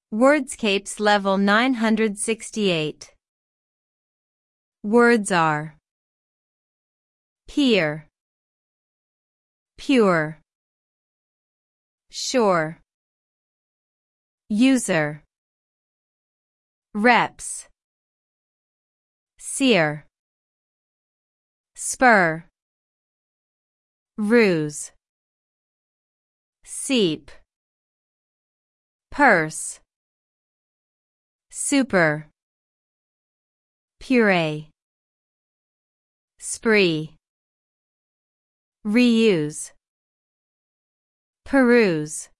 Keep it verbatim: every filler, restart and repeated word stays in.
Wordscapes level nine hundred sixty-eight. Words are peer, pure, sure, user, reps, seer, spur, ruse, seep, purse, super, puree, spree, reuse, peruse.